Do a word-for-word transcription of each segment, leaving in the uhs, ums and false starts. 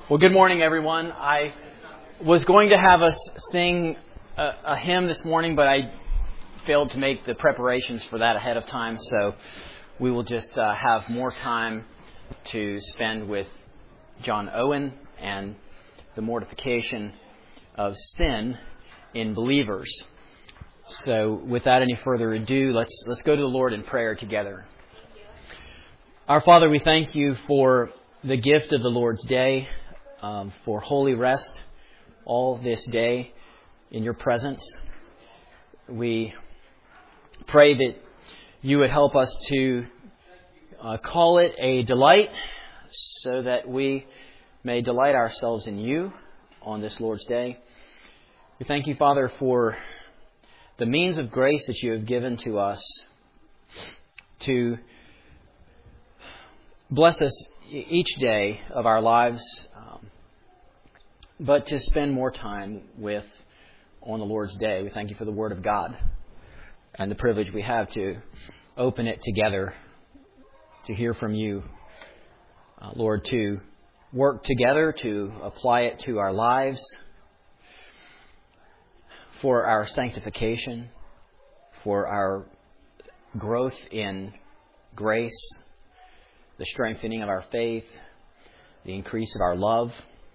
Well, good morning, everyone. I was going to have us sing a, a hymn this morning, but I failed to make the preparations for that ahead of time, so we will just uh, have more time to spend with John Owen and the mortification of sin in believers. So, without any further ado, let's let's go to the Lord in prayer together. Our Father, we thank you for the gift of the Lord's day. Um, for holy rest all this day in your presence. We pray that you would help us to uh, call it a delight so that we may delight ourselves in you on this Lord's day. We thank you, Father, for the means of grace that you have given to us to bless us each day of our lives, but to spend more time with on the Lord's day. We thank you for the Word of God and the privilege we have to open it together, to hear from you, uh, Lord, to work together, to apply it to our lives for our sanctification, for our growth in grace, the strengthening of our faith, the increase of our love,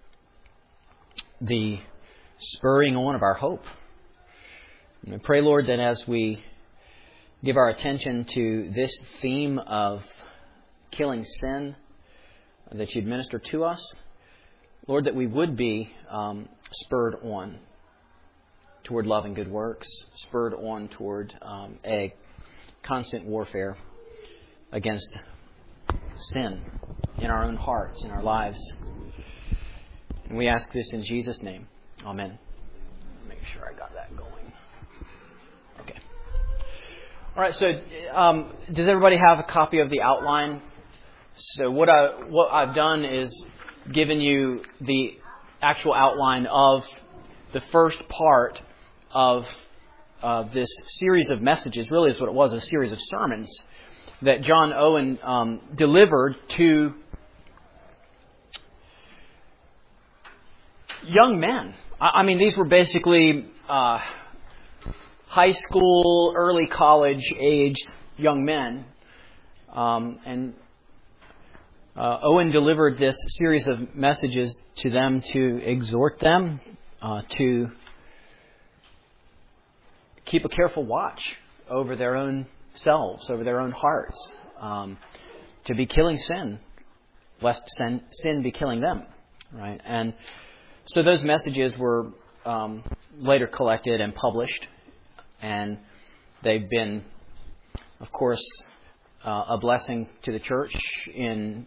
the spurring on of our hope. And I pray, Lord, that as we give our attention to this theme of killing sin, that you'd minister to us, Lord, that we would be um, spurred on toward love and good works, spurred on toward um, a constant warfare against sin in our own hearts, in our lives. And we ask this in Jesus' name. Amen. Make sure I got that going. Okay. All right. So, um, does everybody have a copy of the outline? So, what I what I've done is given you the actual outline of the first part of uh, this series of messages. Really, is what it was—a series of sermons that John Owen um, delivered to young men. I mean, these were basically uh, high school, early college age young men. Um, and uh, Owen delivered this series of messages to them to exhort them uh, to keep a careful watch over their own selves, over their own hearts, um, to be killing sin, lest sin, sin be killing them, right? And so those messages were um, later collected and published, and they've been, of course, uh, a blessing to the church in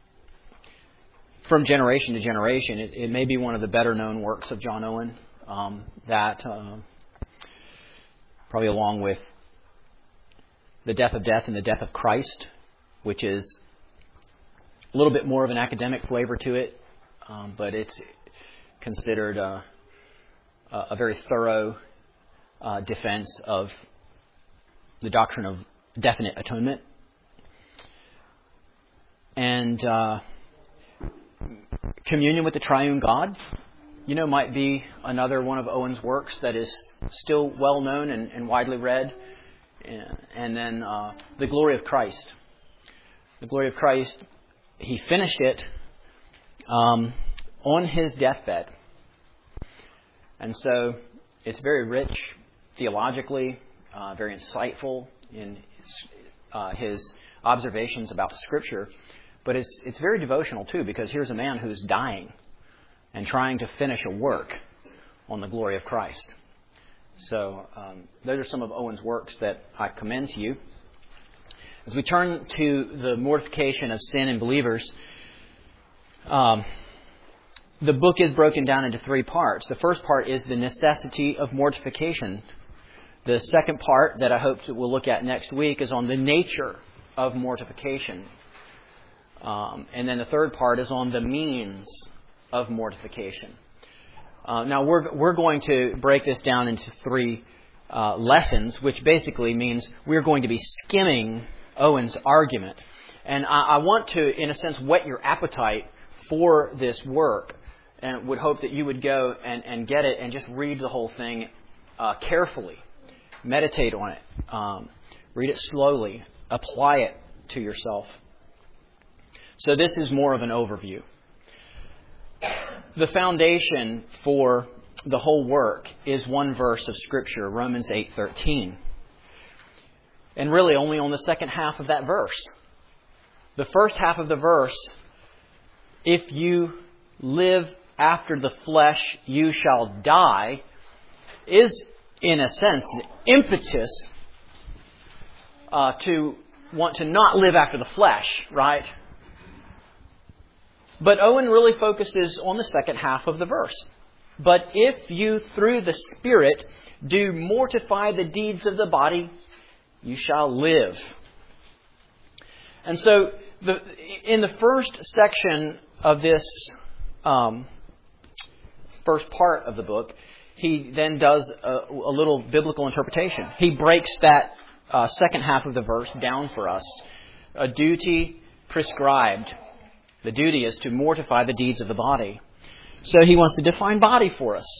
from generation to generation. It, it may be one of the better known works of John Owen, um, that uh, probably along with The Death of Death and the Death of Christ, which is a little bit more of an academic flavor to it, um, but it's considered uh, a very thorough uh, defense of the doctrine of definite atonement. And uh, Communion with the Triune God, you know, might be another one of Owen's works that is still well known and, and widely read. And then uh, The Glory of Christ. The Glory of Christ, he finished it um, on his deathbed. And so it's very rich theologically, uh, very insightful in his, uh, his observations about Scripture. But it's it's very devotional too, because here's a man who's dying and trying to finish a work on the glory of Christ. So um, those are some of Owen's works that I commend to you. As we turn to the mortification of sin in believers, um, the book is broken down into three parts. The first part is the necessity of mortification. The second part that I hope that we'll look at next week is on the nature of mortification. Um, and then the third part is on the means of mortification. Uh, now, we're we're going to break this down into three uh, lessons, which basically means we're going to be skimming Owen's argument. And I, I want to, in a sense, whet your appetite for this work, and would hope that you would go and, and get it and just read the whole thing uh, carefully. Meditate on it. Um, read it slowly. Apply it to yourself. So this is more of an overview. The foundation for the whole work is one verse of Scripture, Romans eight thirteen. And really only on the second half of that verse. The first half of the verse, if you live after the flesh, you shall die, is in a sense an impetus uh, to want to not live after the flesh, right? But Owen really focuses on the second half of the verse. But if you through the Spirit do mortify the deeds of the body, you shall live. And so the, in the first section of this um, first part of the book, he then does a, a little biblical interpretation. He breaks that uh, second half of the verse down for us. A duty prescribed. The duty is to mortify the deeds of the body. So he wants to define body for us.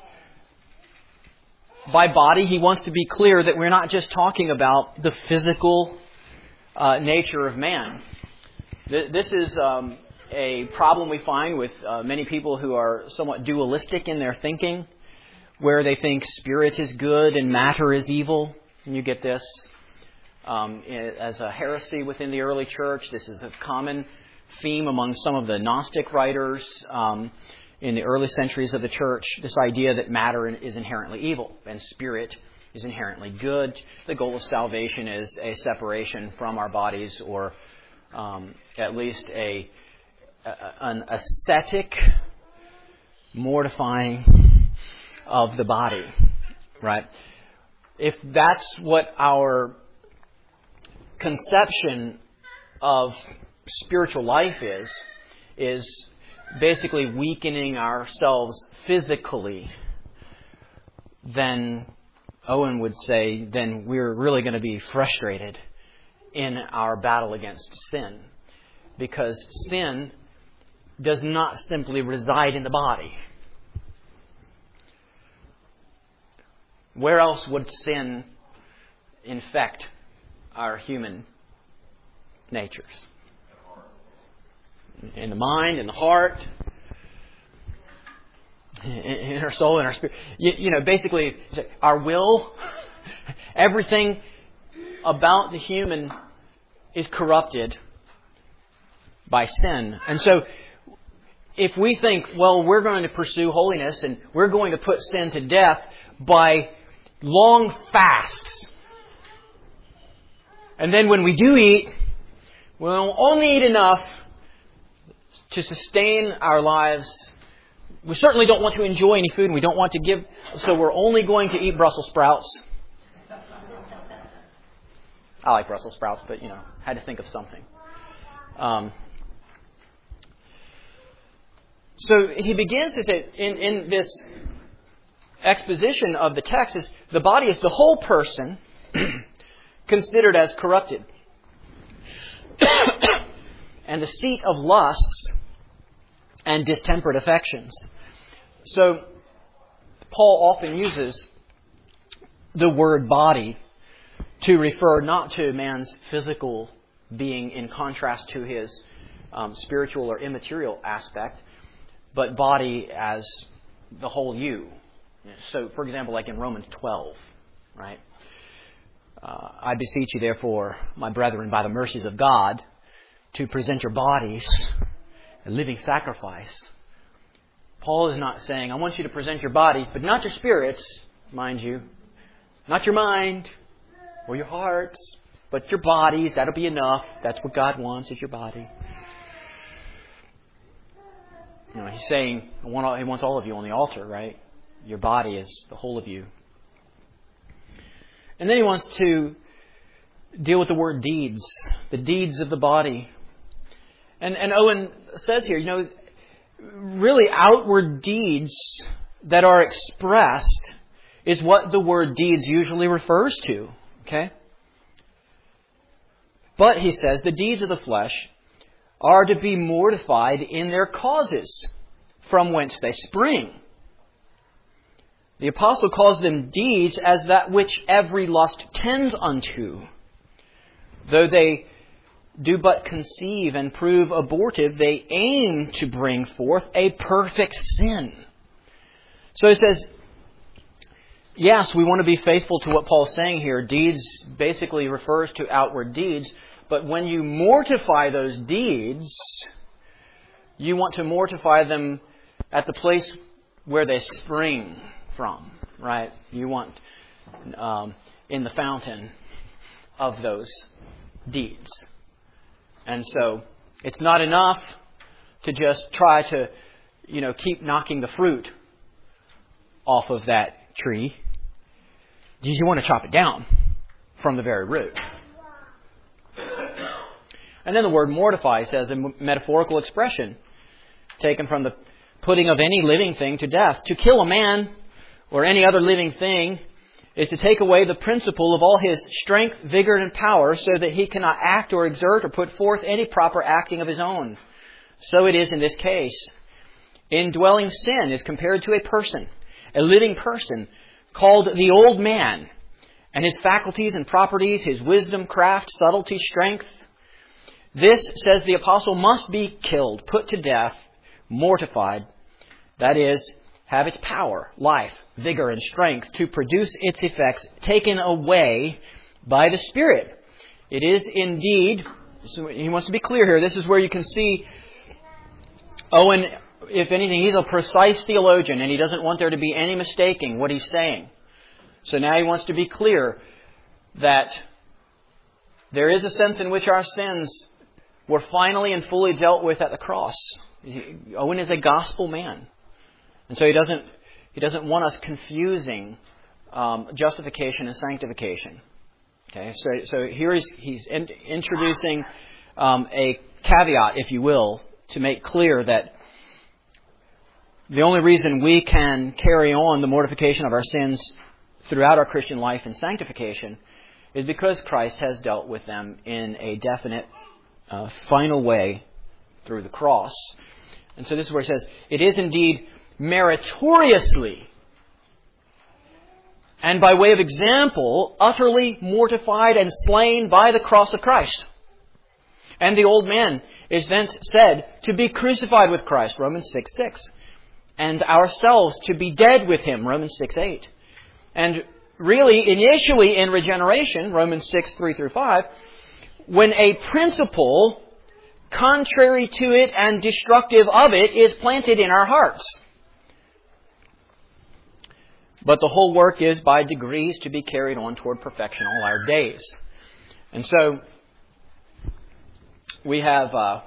By body, he wants to be clear that we're not just talking about the physical uh, nature of man. This is um, a problem we find with uh, many people who are somewhat dualistic in their thinking, where they think spirit is good and matter is evil. And you get this um, as a heresy within the early church. This is a common theme among some of the Gnostic writers um, in the early centuries of the church. This idea that matter is inherently evil and spirit is inherently good. The goal of salvation is a separation from our bodies, or um, at least a, a an ascetic mortifying of the body, right? If that's what our conception of spiritual life is, is basically weakening ourselves physically, then Owen would say, then we're really going to be frustrated in our battle against sin. Because sin does not simply reside in the body. Where else would sin infect our human natures? In the mind, in the heart, in our soul, in our spirit. You, you know, basically, our will, everything about the human is corrupted by sin. And so, if we think, well, we're going to pursue holiness and we're going to put sin to death by long fasts, and then when we do eat, we'll only eat enough to sustain our lives. We certainly don't want to enjoy any food, and we don't want to give, so we're only going to eat Brussels sprouts. I like Brussels sprouts, but, you know, had to think of something. Um, so he begins to say, in, in this exposition of the text, is the body is the whole person considered as corrupted. And the seat of lusts and distempered affections. So, Paul often uses the word body to refer not to man's physical being in contrast to his um, spiritual or immaterial aspect, but body as the whole you. So, for example, like in Romans twelve, right? Uh, I beseech you, therefore, my brethren, by the mercies of God, to present your bodies a living sacrifice. Paul is not saying, I want you to present your bodies, but not your spirits, mind you. Not your mind or your hearts, but your bodies. That'll be enough. That's what God wants, is your body. You know, he's saying, I want all, he wants all of you on the altar, right? Your body is the whole of you. And then he wants to deal with the word deeds, the deeds of the body. And, and Owen says here, you know, really outward deeds that are expressed is what the word deeds usually refers to. Okay? But, he says, the deeds of the flesh are to be mortified in their causes, from whence they spring. The apostle calls them deeds as that which every lust tends unto. Though they do but conceive and prove abortive, they aim to bring forth a perfect sin. So it says, yes, we want to be faithful to what Paul's saying here. Deeds basically refers to outward deeds. But when you mortify those deeds, you want to mortify them at the place where they spring from, right? You want um, in the fountain of those deeds. And so it's not enough to just try to, you know, keep knocking the fruit off of that tree. You want to chop it down from the very root. And then the word mortify says a metaphorical expression taken from the putting of any living thing to death. To kill a man or any other living thing is to take away the principle of all his strength, vigor, and power so that he cannot act or exert or put forth any proper acting of his own. So it is in this case. Indwelling sin is compared to a person, a living person, called the old man, and his faculties and properties, his wisdom, craft, subtlety, strength. This, says the apostle, must be killed, put to death, mortified. That is, have its power, life, vigor, and strength to produce its effects taken away by the Spirit. It is indeed, he wants to be clear here, this is where you can see Owen, if anything, he's a precise theologian and he doesn't want there to be any mistaking what he's saying. So now he wants to be clear that there is a sense in which our sins were finally and fully dealt with at the cross. Owen is a gospel man. And so he doesn't he doesn't want us confusing um, justification and sanctification. Okay, so so here he's, he's in, introducing um, a caveat, if you will, to make clear that the only reason we can carry on the mortification of our sins throughout our Christian life in sanctification is because Christ has dealt with them in a definite, uh, final way through the cross. And so this is where he says, it is indeed meritoriously and by way of example, utterly mortified and slain by the cross of Christ. And the old man is thence said to be crucified with Christ, Romans six six. And ourselves to be dead with Him, Romans six eight. And really, initially in regeneration, Romans six three through five, when a principle contrary to it and destructive of it is planted in our hearts. But the whole work is by degrees to be carried on toward perfection all our days. And so, we have uh,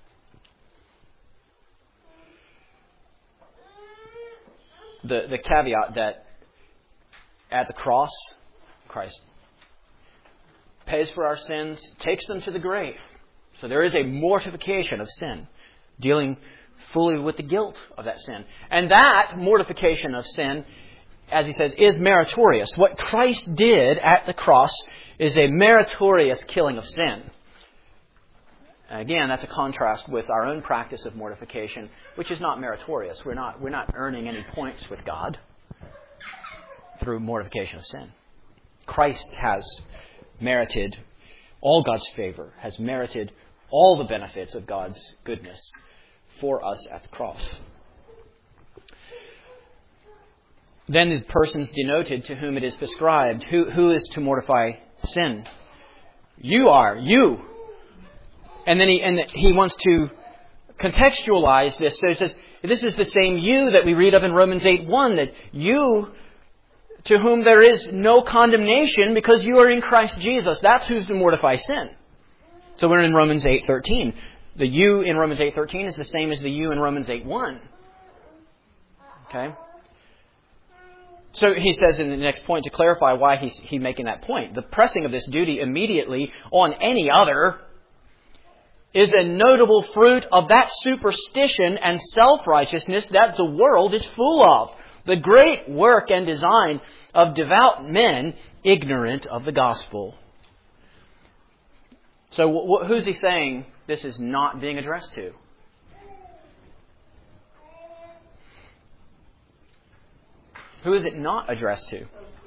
the, the caveat that at the cross, Christ pays for our sins, takes them to the grave. So there is a mortification of sin, dealing fully with the guilt of that sin. And that mortification of sin, as he says, is meritorious. What Christ did at the cross is a meritorious killing of sin. Again, that's a contrast with our own practice of mortification, which is not meritorious. We're not, we're not earning any points with God through mortification of sin. Christ has merited all God's favor, has merited all the benefits of God's goodness for us at the cross. Then the persons denoted to whom it is prescribed. Who, who is to mortify sin? You are. You. And then he, and he wants to contextualize this. So he says, this is the same you that we read of in Romans eight one, that you to whom there is no condemnation because you are in Christ Jesus. That's who's to mortify sin. So we're in Romans eight thirteen. The you in Romans eight thirteen is the same as the you in Romans eight one. Okay? So he says in the next point, to clarify why he's he making that point, the pressing of this duty immediately on any other is a notable fruit of that superstition and self-righteousness that the world is full of. The great work and design of devout men ignorant of the gospel. So wh- who's he saying this is not being addressed to? Who is it not addressed to?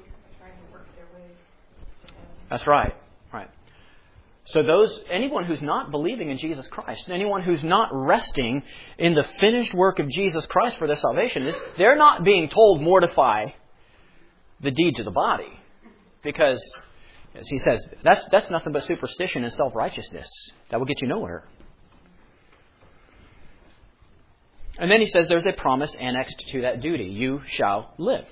That's right. Right. So those, anyone who's not believing in Jesus Christ, anyone who's not resting in the finished work of Jesus Christ for their salvation, is they're not being told mortify the deeds of the body. Because, as he says, that's that's nothing but superstition and self-righteousness. That will get you nowhere. And then he says there's a promise annexed to that duty. You shall live.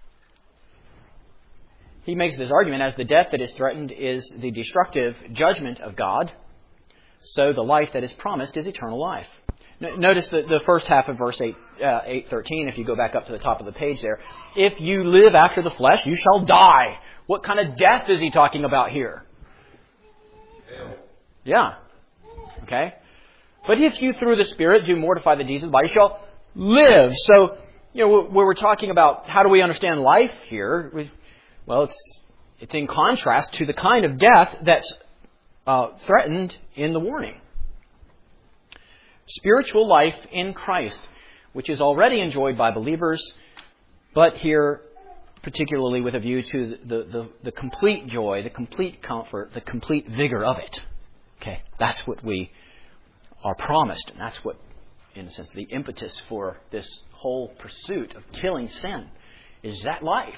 He makes this argument as the death that is threatened is the destructive judgment of God. So the life that is promised is eternal life. Notice the, the first half of verse eight, uh, eight thirteen, if you go back up to the top of the page there. If you live after the flesh, you shall die. What kind of death is he talking about here? Hell. Yeah. Okay. But if you through the Spirit do mortify the deeds of the body, you shall live. So, you know, where we're talking about how do we understand life here, we, well, it's it's in contrast to the kind of death that's uh, threatened in the warning. Spiritual life in Christ, which is already enjoyed by believers, but here particularly with a view to the, the, the complete joy, the complete comfort, the complete vigor of it. Okay, that's what we are promised, and that's what, in a sense, the impetus for this whole pursuit of killing sin is that life.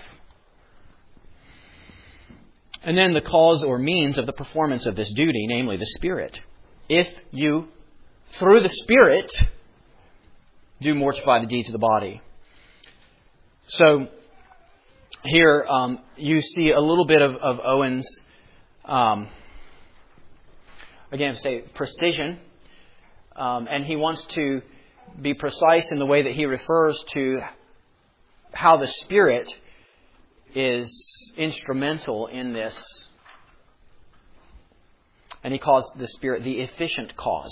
And then the cause or means of the performance of this duty, namely the Spirit. If you, through the Spirit, do mortify the deeds of the body. So, here um, you see a little bit of, of Owen's, um, again, say, precision. Um, and he wants to be precise in the way that he refers to how the Spirit is instrumental in this. And he calls the Spirit the efficient cause.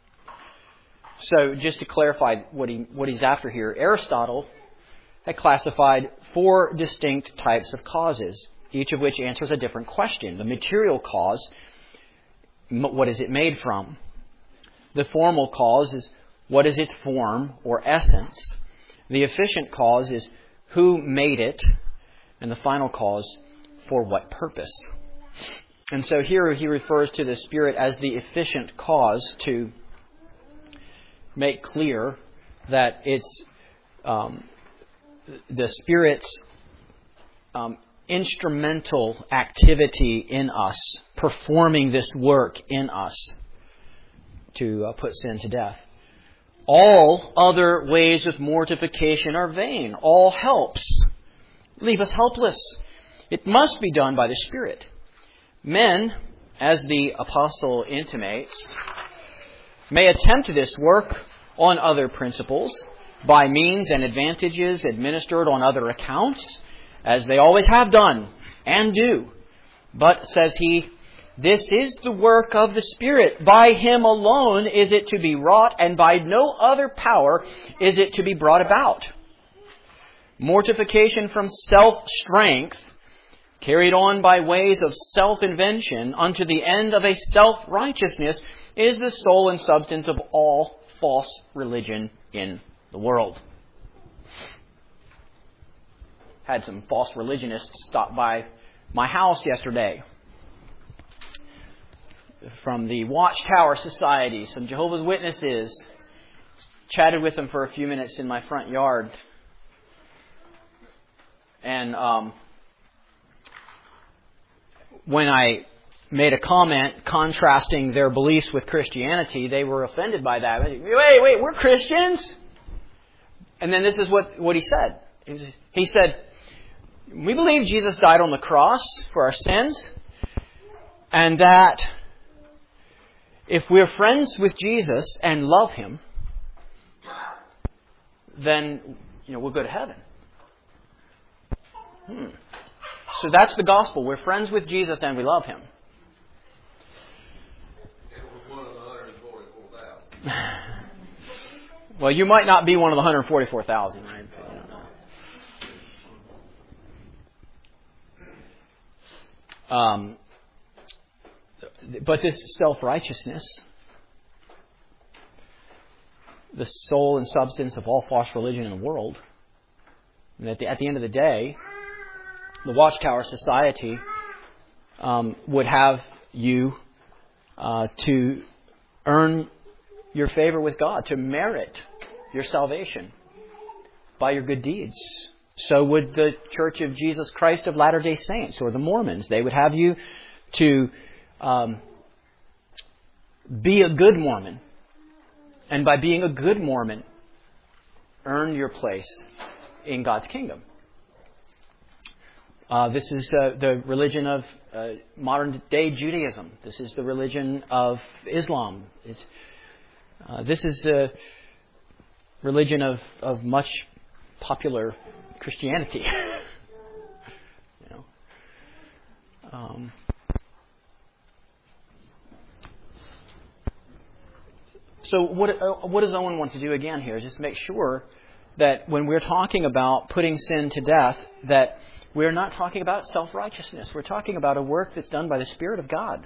So just to clarify what he what he's after here, Aristotle had classified four distinct types of causes, each of which answers a different question. The material cause, what is it made from? The formal cause is what is its form or essence? The efficient cause is who made it? And the final cause, for what purpose? And so here he refers to the Spirit as the efficient cause to make clear that it's um, the Spirit's um, instrumental activity in us, performing this work in us to uh, put sin to death. All other ways of mortification are vain. All helps leave us helpless. It must be done by the Spirit. Men, as the apostle intimates, may attempt this work on other principles, by means and advantages administered on other accounts, as they always have done and do. But, says he, this is the work of the Spirit. By Him alone is it to be wrought, and by no other power is it to be brought about. Mortification from self-strength, carried on by ways of self-invention unto the end of a self-righteousness, is the soul and substance of all false religion in the world. Had some false religionists stop by my house yesterday from the Watchtower Society, some Jehovah's Witnesses. Chatted with them for a few minutes in my front yard. And um, when I made a comment contrasting their beliefs with Christianity, they were offended by that. Wait, wait, we're Christians? And then this is what, what he said. He said, we believe Jesus died on the cross for our sins, and that if we're friends with Jesus and love Him, then, you know, we'll go to heaven. Hmm. So that's the gospel. We're friends with Jesus and we love Him. It was one of the one hundred forty-four thousand. Well, you might not be one of the one hundred forty-four thousand, right? Um, but this self-righteousness, the soul and substance of all false religion in the world. And at the, at the end of the day, the Watchtower Society um, would have you uh, to earn your favor with God, to merit your salvation by your good deeds. So would the Church of Jesus Christ of Latter-day Saints or the Mormons. They would have you to um, be a good Mormon. And by being a good Mormon, earn your place in God's kingdom. Uh, this is uh, the religion of uh, modern-day Judaism. This is the religion of Islam. It's, uh, this is the religion of, of much popular Christianity. you know. Um, so what, uh, what does Owen want to do again here? Is just make sure that when we're talking about putting sin to death, that we're not talking about self-righteousness. We're talking about a work that's done by the Spirit of God.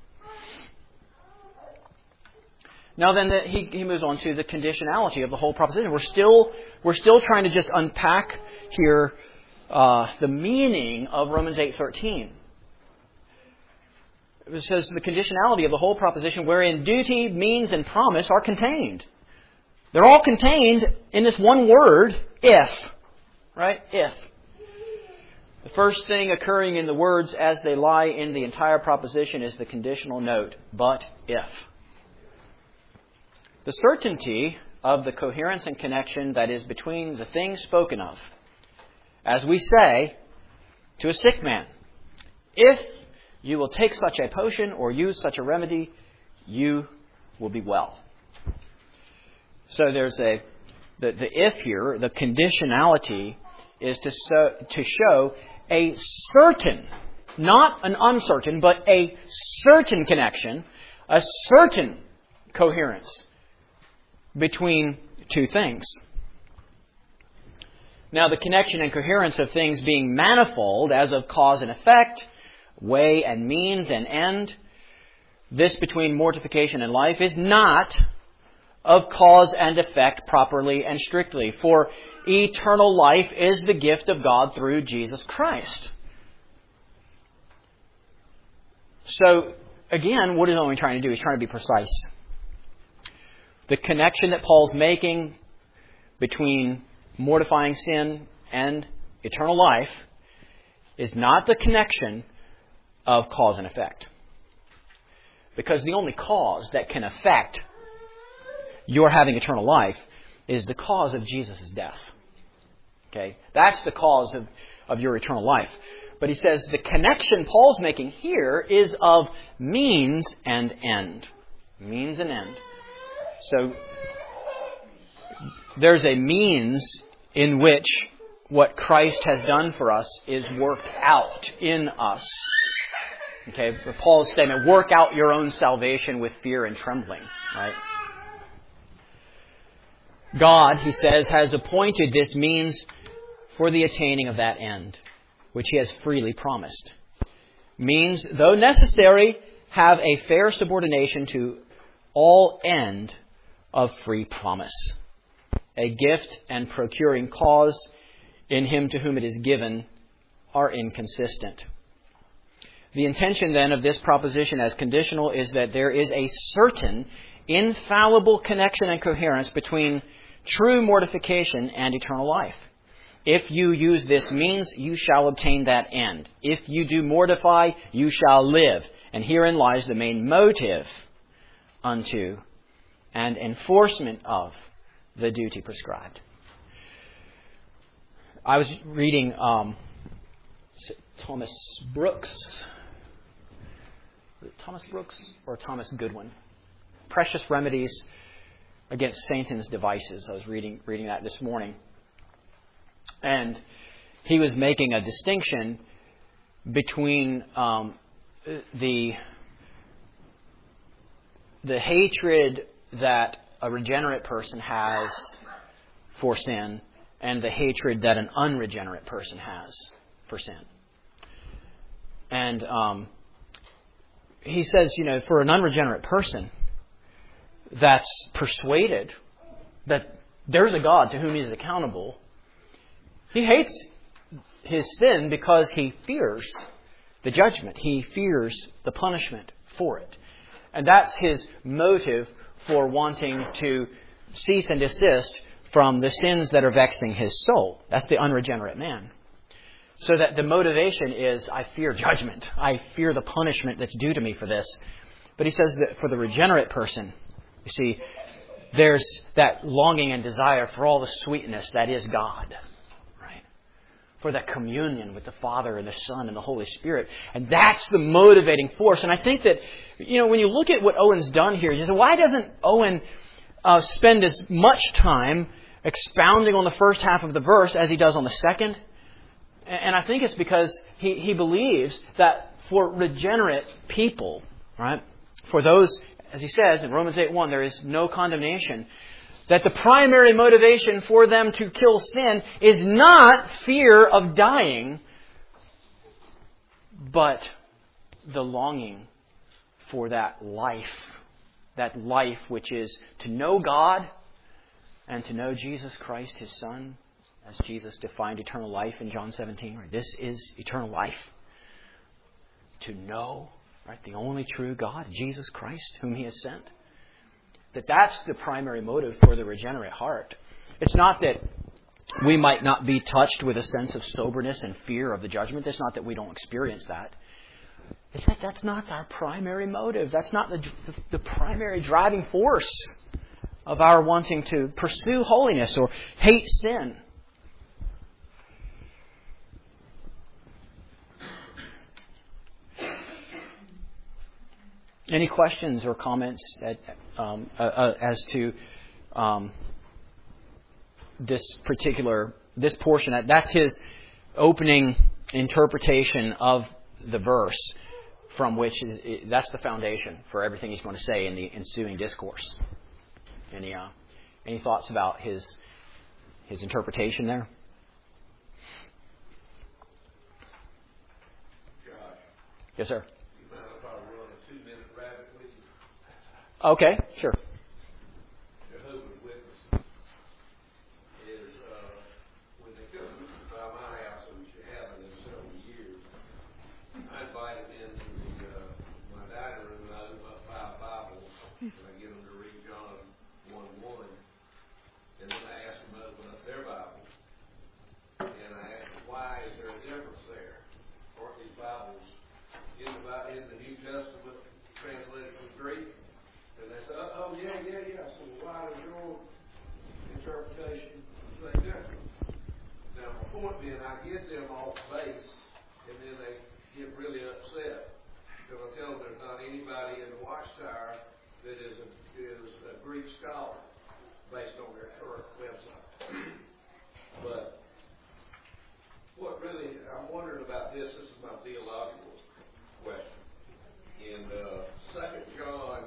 Now then, the, he, he moves on to the conditionality of the whole proposition. We're still we're still trying to just unpack here uh, the meaning of Romans eight thirteen. It says the conditionality of the whole proposition, wherein duty, means, and promise are contained. They're all contained in this one word, if. Right? If. The first thing occurring in the words as they lie in the entire proposition is the conditional note, but if. The certainty of the coherence and connection that is between the things spoken of. As we say to a sick man, if you will take such a potion or use such a remedy, you will be well. So there's a, the, the if here, the conditionality is to, so, to show a certain, not an uncertain, but a certain connection, a certain coherence between two things. Now, the connection and coherence of things being manifold as of cause and effect, way and means and end, this between mortification and life is not of cause and effect properly and strictly. For eternal life is the gift of God through Jesus Christ. So, again, what is Owen trying to do? He's trying to be precise. The connection that Paul's making between mortifying sin and eternal life is not the connection of cause and effect. Because the only cause that can affect your having eternal life is the cause of Jesus' death. Okay? That's the cause of, of your eternal life. But he says the connection Paul's making here is of means and end. Means and end. So there's a means in which what Christ has done for us is worked out in us. Okay, Paul's statement, work out your own salvation with fear and trembling. Right? God, he says, has appointed this means for the attaining of that end, which he has freely promised. Means, though necessary, have a fair subordination to all end of free promise. A gift and procuring cause in him to whom it is given are inconsistent. The intention then of this proposition as conditional is that there is a certain infallible connection and coherence between true mortification and eternal life. If you use this means, you shall obtain that end. If you do mortify, you shall live. And herein lies the main motive unto and enforcement of the duty prescribed. I was reading um, Thomas Brooks. Was it Thomas Brooks or Thomas Goodwin? Precious Remedies Against Satan's Devices. I was reading reading that this morning. And he was making a distinction between um, the the hatred that a regenerate person has for sin and the hatred that an unregenerate person has for sin. And um, he says, you know, for an unregenerate person that's persuaded that there's a God to whom he is accountable. He hates his sin because he fears the judgment. He fears the punishment for it. And that's his motive for wanting to cease and desist from the sins that are vexing his soul. That's the unregenerate man. So that the motivation is, I fear judgment. I fear the punishment that's due to me for this. But he says that for the regenerate person, you see, there's that longing and desire for all the sweetness that is God. Right? For that communion with the Father and the Son and the Holy Spirit. And that's the motivating force. And I think that, you know, when you look at what Owen's done here, you say, why doesn't Owen uh, spend as much time expounding on the first half of the verse as he does on the second? And I think it's because he, he believes that for regenerate people, right, for those, as he says in Romans eight one, there is no condemnation, that the primary motivation for them to kill sin is not fear of dying, but the longing for that life, that life which is to know God and to know Jesus Christ, His Son, as Jesus defined eternal life in John seventeen. Right? This is eternal life. To know, right, the only true God, Jesus Christ, whom He has sent. That that's the primary motive for the regenerate heart. It's not that we might not be touched with a sense of soberness and fear of the judgment. It's not that we don't experience that. It's that that's not our primary motive. That's not the, the, the primary driving force of our wanting to pursue holiness or hate sin. Any questions or comments at, um, uh, uh, as to um, this particular, this portion? That's his opening interpretation of the verse, from which is, that's the foundation for everything he's going to say in the ensuing discourse. Any uh, any thoughts about his his interpretation there? Josh. Yes, sir. You mind if I run a two-minute rabbit with you? Okay, sure. Jehovah's Witness is, uh, when they come by my house, which they haven't in several years, I invite them into the, uh, my dining room, and I open up five Bibles, and I get them to read John one one, and then I ask them to open up their Bible, and I ask them, why is there a difference there? Aren't these Bibles in the, in the New Testament translated from Greek? And they say, oh, yeah, yeah, yeah. So why does your interpretation say different? Now, my point being, I get them off base, and then they get really upset. Because I tell them there's not anybody in the Watchtower that is a, is a Greek scholar based on their website. But what really, I'm wondering about this, this is my theological question. In uh, Second John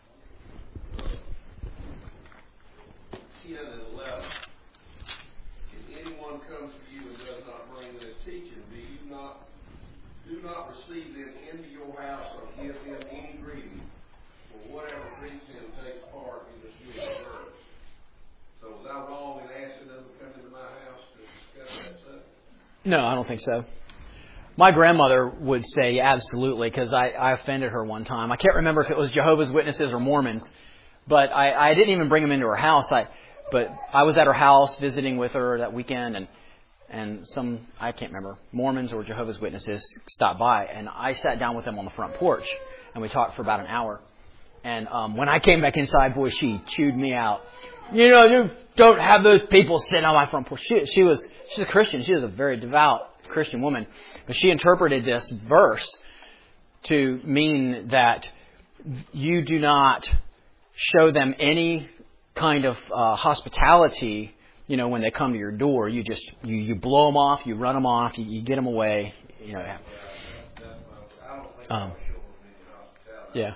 ten and eleven, if anyone comes to you and does not bring this teaching, do you not do not receive them into your house or give them any greeting, for whatever greets him takes part in the Jewish service. So was I wrong in asking them to come into my house to discuss that subject? No, I don't think so. My grandmother would say absolutely, because I, I offended her one time. I can't remember if it was Jehovah's Witnesses or Mormons, but I, I didn't even bring them into her house. I, but I was at her house visiting with her that weekend, and and some, I can't remember, Mormons or Jehovah's Witnesses stopped by, and I sat down with them on the front porch, and we talked for about an hour. And um, when I came back inside, boy, she chewed me out. You know, you don't have those people sitting on my front porch. She, she was, she's a Christian. She was a very devout Christian woman. But she interpreted this verse to mean that you do not show them any kind of uh, hospitality, you know, when they come to your door. You just, you, you blow them off, you run them off, you, you get them away, you know. Um, yeah.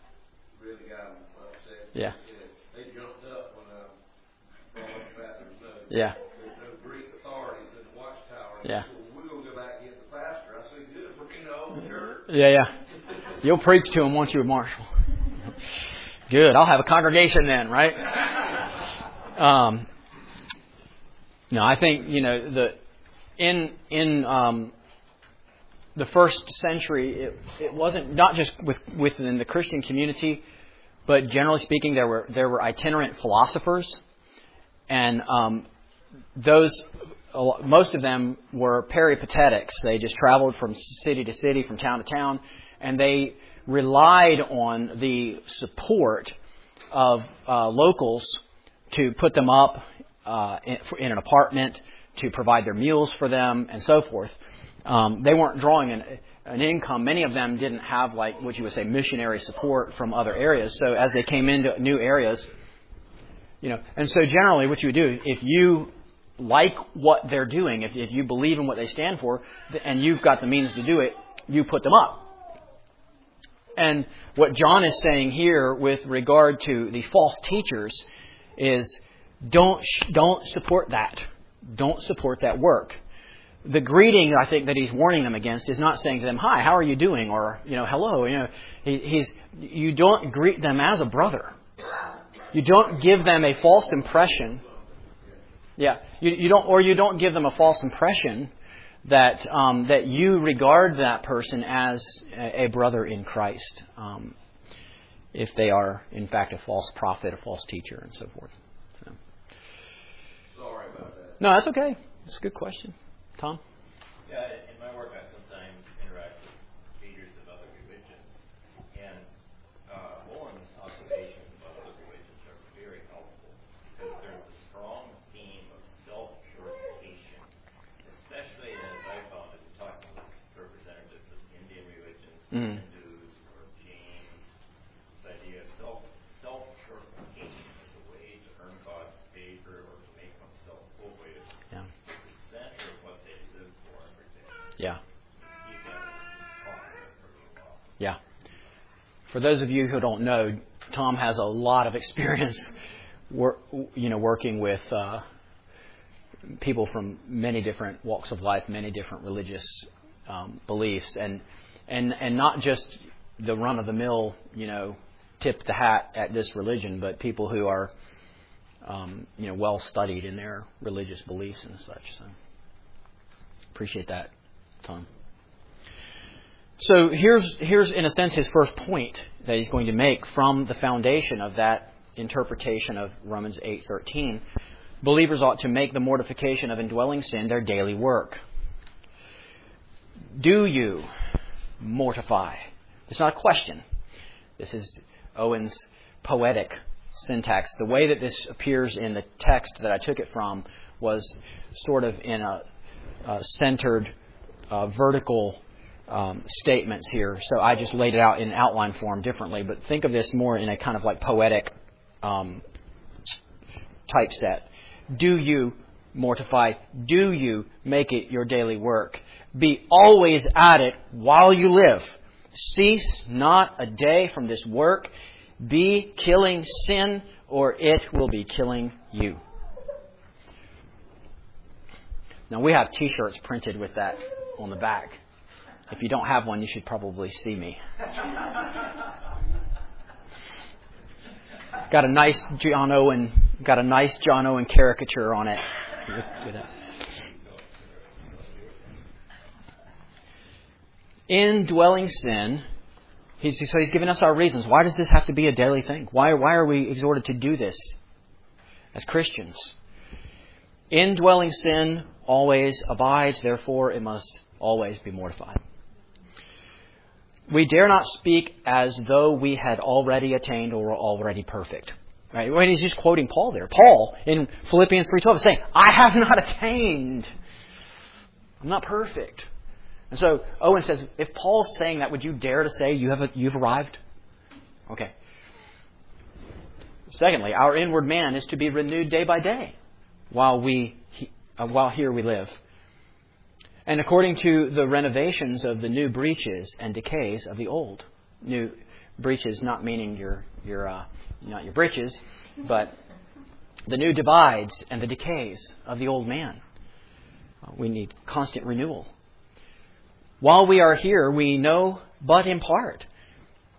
Yeah. They jumped up when I brought up the bathroom note. Yeah. There's no Greek authorities in the Watchtower. Yeah. So we're going to go back and get the pastor. I said, good, for you know, sure. Yeah, yeah. You'll preach to him, won't you, Marshall? Good. I'll have a congregation then, right? Um, no, I think, you know, the in in um, the first century, it, it wasn't not just with, within the Christian community, but generally speaking, there were there were itinerant philosophers, and um, those most of them were peripatetics. They just traveled from city to city, from town to town, and they relied on the support of uh, locals to put them up uh, in, in an apartment, to provide their meals for them, and so forth. Um, they weren't drawing an, an income. Many of them didn't have, like what you would say, missionary support from other areas. So as they came into new areas, you know, and so generally what you would do, if you like what they're doing, if, if you believe in what they stand for, and you've got the means to do it, you put them up. And what John is saying here with regard to the false teachers is don't don't support that. Don't support that work. The greeting, I think, that he's warning them against is not saying to them, "Hi, how are you doing?" or, you know, "Hello." You know, he, he's you don't greet them as a brother. You don't give them a false impression. Yeah, you, you don't, or you don't give them a false impression that um, that you regard that person as a, a brother in Christ, um, if they are in fact a false prophet, a false teacher, and so forth. So. Sorry about that. No, that's okay. That's a good question, Tom. Yeah, in my work, I sometimes interact with leaders of other religions, and uh, Owen's observations about other religions are very helpful because there's a strong theme of self-purification, especially as I found it talking with representatives of Indian religions, Mm. Hindus, or Jains. This idea of self self-purification as a way to earn God's favor or to make oneself holy is Yeah. the center of what they live for every day. Yeah. See that as talking pretty well. Yeah. For those of you who don't know, Tom has a lot of experience, wor- you know, working with uh, people from many different walks of life, many different religious um, beliefs, and and and not just the run-of-the-mill, you know, tip the hat at this religion, but people who are, um, you know, well studied in their religious beliefs and such. So, appreciate that, Tom. So here's here's in a sense his first point that he's going to make from the foundation of that interpretation of Romans eight thirteen. Believers ought to make the mortification of indwelling sin their daily work. Do you mortify? It's not a question. This is Owen's poetic syntax. The way that this appears in the text that I took it from was sort of in a, a centered, uh, vertical um, statements here. So I just laid it out in outline form differently. But think of this more in a kind of like poetic um, typeset. Do you mortify? Do you make it your daily work? Be always at it while you live. Cease not a day from this work. Be killing sin, or it will be killing you. Now, we have T-shirts printed with that on the back. If you don't have one, you should probably see me. Got a nice John Owen, got a nice John Owen caricature on it. Indwelling sin. He's, so he's giving us our reasons. Why does this have to be a daily thing? Why, why are we exhorted to do this as Christians? Indwelling sin always abides, therefore it must always be mortified. We dare not speak as though we had already attained or were already perfect. Right? When he's just quoting Paul there. Paul in Philippians three twelve is saying, I have not attained. I'm not perfect. And so Owen says, if Paul's saying that, would you dare to say you have a, you've arrived? Okay. Secondly, our inward man is to be renewed day by day while we uh, while here we live. And according to the renovations of the new breaches and decays of the old. New breaches not meaning your your uh, not your breeches, but the new divides and the decays of the old man. Uh, we need constant renewal. While we are here, we know but in part,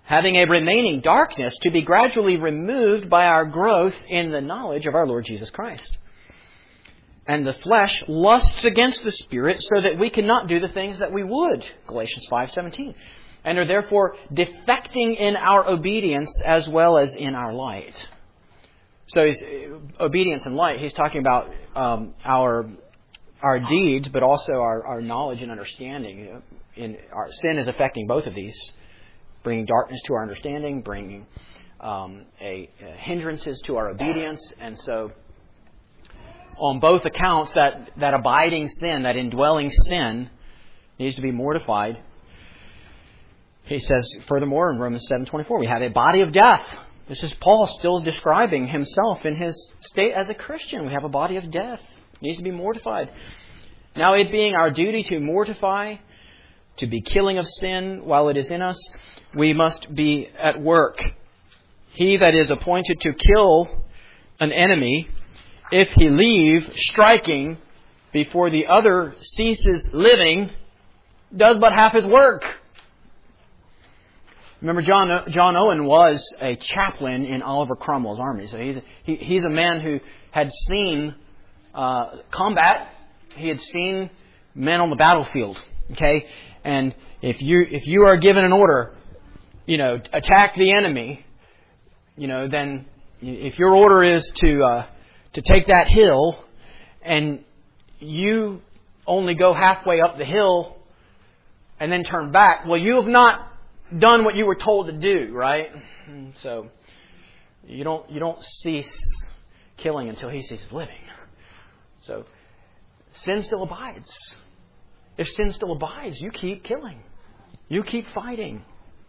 having a remaining darkness to be gradually removed by our growth in the knowledge of our Lord Jesus Christ. And the flesh lusts against the Spirit so that we cannot do the things that we would. Galatians five seventeen. And are therefore defecting in our obedience as well as in our light. So he's, obedience and light, he's talking about um, our our deeds, but also our, our knowledge and understanding. In our sin is affecting both of these, bringing darkness to our understanding, bringing um, a, a hindrances to our obedience, and so on both accounts, that that abiding sin, that indwelling sin, needs to be mortified. He says, furthermore, in Romans seven twenty-four, we have a body of death. This is Paul still describing himself in his state as a Christian. We have a body of death. It needs to be mortified. Now, it being our duty to mortify, to be killing of sin while it is in us, we must be at work. He that is appointed to kill an enemy, if he leave striking before the other ceases living, does but half his work. Remember, John John Owen was a chaplain in Oliver Cromwell's army. So he's a, he, he's a man who had seen uh, combat. He had seen men on the battlefield. Okay, and if you if you are given an order, you know, attack the enemy, you know, then if your order is to uh, to take that hill, and you only go halfway up the hill and then turn back, well, you have not done what you were told to do, right? So you don't you don't cease killing until he ceases living. So sin still abides. If sin still abides, you keep killing. You keep fighting.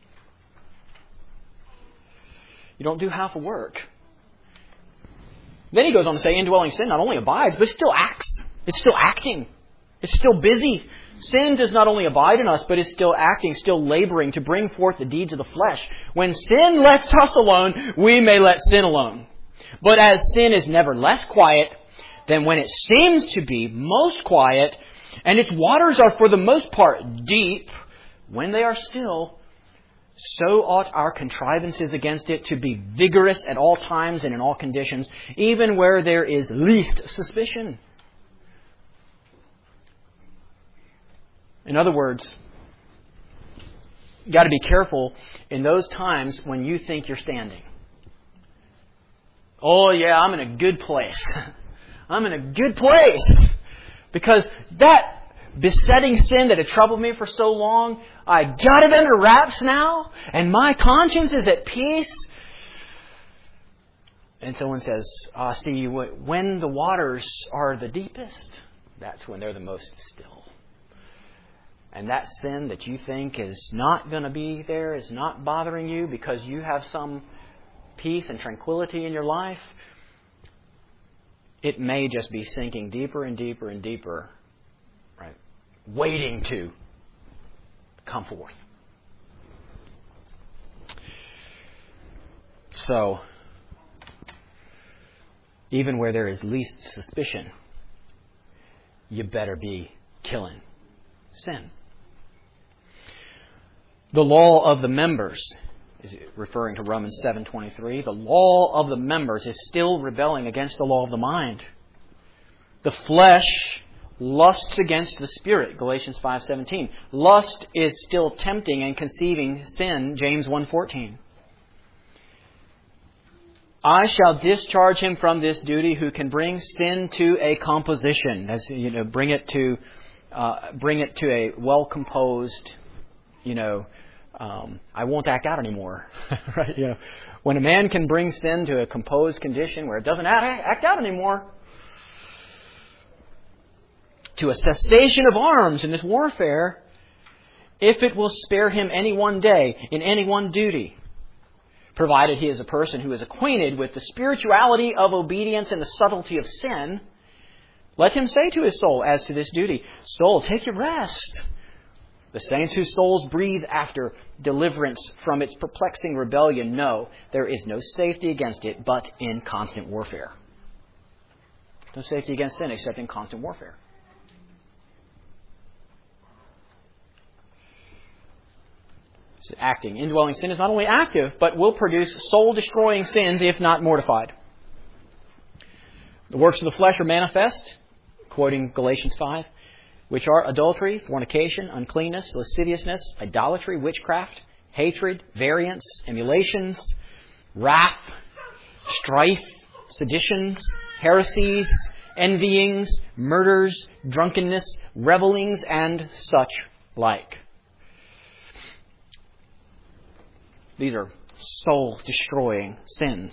You don't do half a work. Then he goes on to say, indwelling sin not only abides, but still acts. It's still acting. It's still busy. Sin does not only abide in us, but is still acting, still laboring to bring forth the deeds of the flesh. When sin lets us alone, we may let sin alone. But as sin is never less quiet than when it seems to be most quiet, and its waters are for the most part deep, when they are still, so ought our contrivances against it to be vigorous at all times and in all conditions, even where there is least suspicion. In other words, you've got to be careful in those times when you think you're standing. Oh yeah, I'm in a good place. I'm in a good place. Because that besetting sin that had troubled me for so long, I got it under wraps now, and my conscience is at peace. And someone says, ah, see, when the waters are the deepest, that's when they're the most still. And that sin that you think is not going to be there, is not bothering you because you have some peace and tranquility in your life, it may just be sinking deeper and deeper and deeper, right? Waiting to come forth. So, even where there is least suspicion, you better be killing sin. The law of the members, is referring to Romans seven twenty-three, the law of the members is still rebelling against the law of the mind. The flesh lusts against the Spirit, Galatians five seventeen. Lust is still tempting and conceiving sin, James one fourteen. I shall discharge him from this duty who can bring sin to a composition, as you know, bring it to uh, bring it to a well composed, you know, um, I won't act out anymore, right? You know, when a man can bring sin to a composed condition where it doesn't act, act out anymore, to a cessation of arms in this warfare, if it will spare him any one day in any one duty, provided he is a person who is acquainted with the spirituality of obedience and the subtlety of sin, let him say to his soul as to this duty, soul, take your rest. The saints whose souls breathe after deliverance from its perplexing rebellion know there is no safety against it but in constant warfare. No safety against sin except in constant warfare. It's acting. Indwelling sin is not only active, but will produce soul-destroying sins if not mortified. The works of the flesh are manifest, quoting Galatians five, which are adultery, fornication, uncleanness, lasciviousness, idolatry, witchcraft, hatred, variance, emulations, wrath, strife, seditions, heresies, envyings, murders, drunkenness, revelings, and such like. These are soul-destroying sins.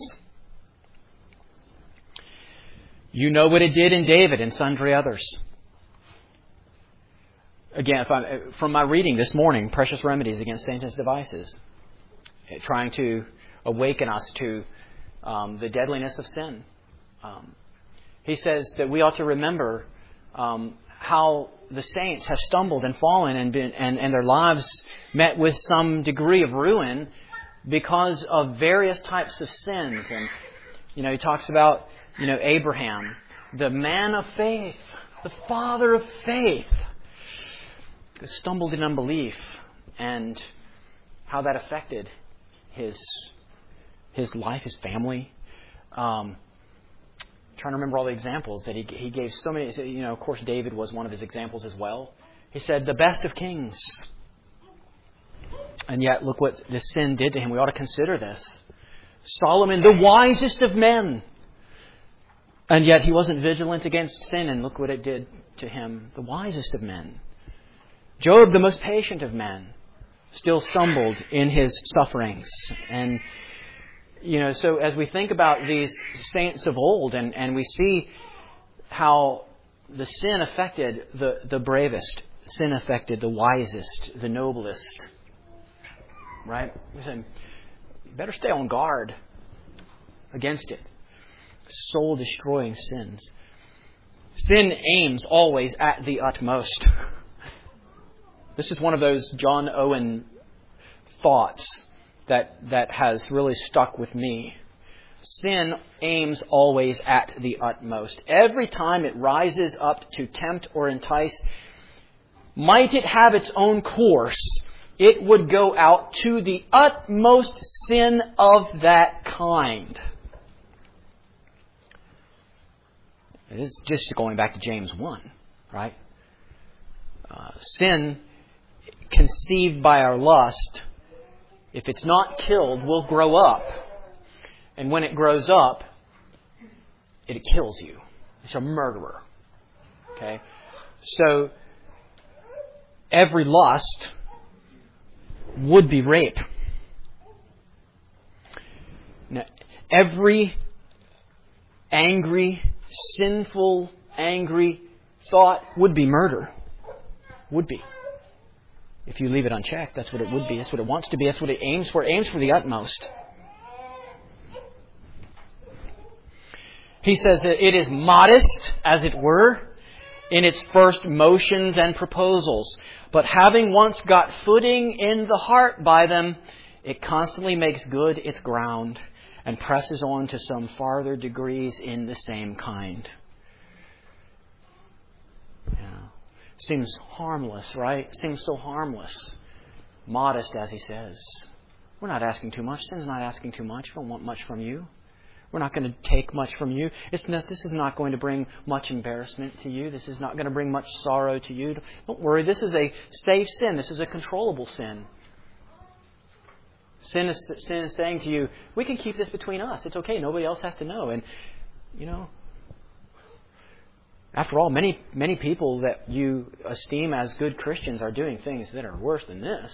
You know what it did in David and sundry others. Again, if I, from my reading this morning, Precious Remedies Against Satan's Devices, trying to awaken us to um, the deadliness of sin. Um, he says that we ought to remember um, how the saints have stumbled and fallen and, been, and, and their lives met with some degree of ruin because of various types of sins. And, you know, he talks about, you know, Abraham, the man of faith, the father of faith, stumbled in unbelief, and how that affected his his life, his family. Um, trying to remember all the examples that he he gave. So many. You know, of course, David was one of his examples as well. He said, "The best of kings," and yet look what this sin did to him. We ought to consider this. Solomon, the wisest of men, and yet he wasn't vigilant against sin, and look what it did to him. The wisest of men. Job, the most patient of men, still stumbled in his sufferings. And, you know, so as we think about these saints of old and, and we see how the sin affected the, the bravest, sin affected the wisest, the noblest, right? We say, you better stay on guard against it. Soul-destroying sins. Sin aims always at the utmost. This is one of those John Owen thoughts that, that has really stuck with me. Sin aims always at the utmost. Every time it rises up to tempt or entice, might it have its own course, it would go out to the utmost sin of that kind. It is just going back to James one, right? Uh, sin conceived by our lust, if it's not killed, will grow up. And when it grows up, it kills you. It's a murderer. Okay? So, every lust would be rape. Now, every angry, sinful, angry thought would be murder. Would be. If you leave it unchecked, that's what it would be. That's what it wants to be. That's what it aims for. It aims for the utmost. He says that it is modest, as it were, in its first motions and proposals. But having once got footing in the heart by them, it constantly makes good its ground and presses on to some farther degrees in the same kind. Yeah. Seems harmless, right? Seems so harmless. Modest, as he says. We're not asking too much. Sin's not asking too much. We don't want much from you. We're not going to take much from you. It's not, this is not going to bring much embarrassment to you. This is not going to bring much sorrow to you. Don't worry. This is a safe sin. This is a controllable sin. Sin is, sin is saying to you, we can keep this between us. It's okay. Nobody else has to know. And, you know, after all, many many people that you esteem as good Christians are doing things that are worse than this.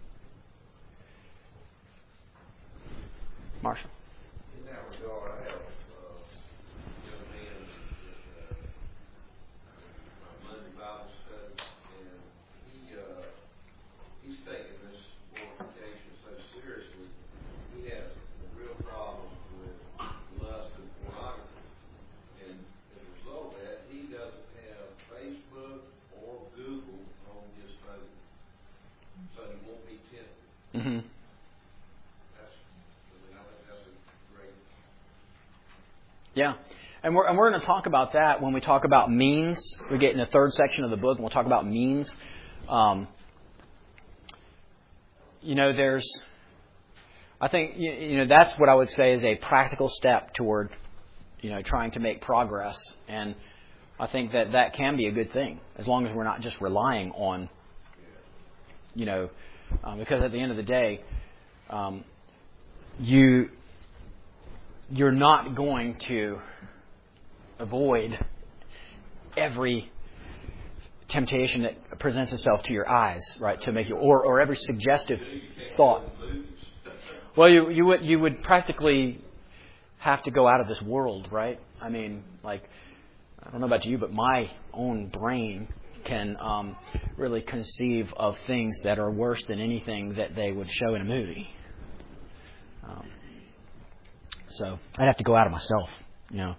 Marshall. In that regard, I have a young man at my Monday Bible study, and he uh, he's taking this mortification so seriously. He has a real problem with lust and pornography. And as a result of that, he doesn't have Facebook or Google on his phone. So he won't be tempted. Mm-hmm. That's, I mean, I think that's a great. Yeah. And we're, and we're going to talk about that when we talk about means. We get in the third section of the book and we'll talk about means. Um, you know, there's, I think, you, you know, that's what I would say is a practical step toward, you know, trying to make progress. And I think that that can be a good thing, as long as we're not just relying on, you know, um, because at the end of the day, um, you, you're not going to avoid every temptation that presents itself to your eyes, right? To make you, or, or every suggestive thought. Well, you you would you would practically have to go out of this world, right? I mean, like, I don't know about you, but my own brain can um, really conceive of things that are worse than anything that they would show in a movie. Um, so I'd have to go out of myself, you know.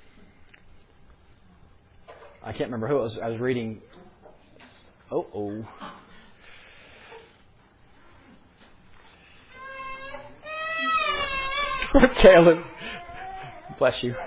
I can't remember who it was. I was reading. Oh, oh. Caleb. Bless you.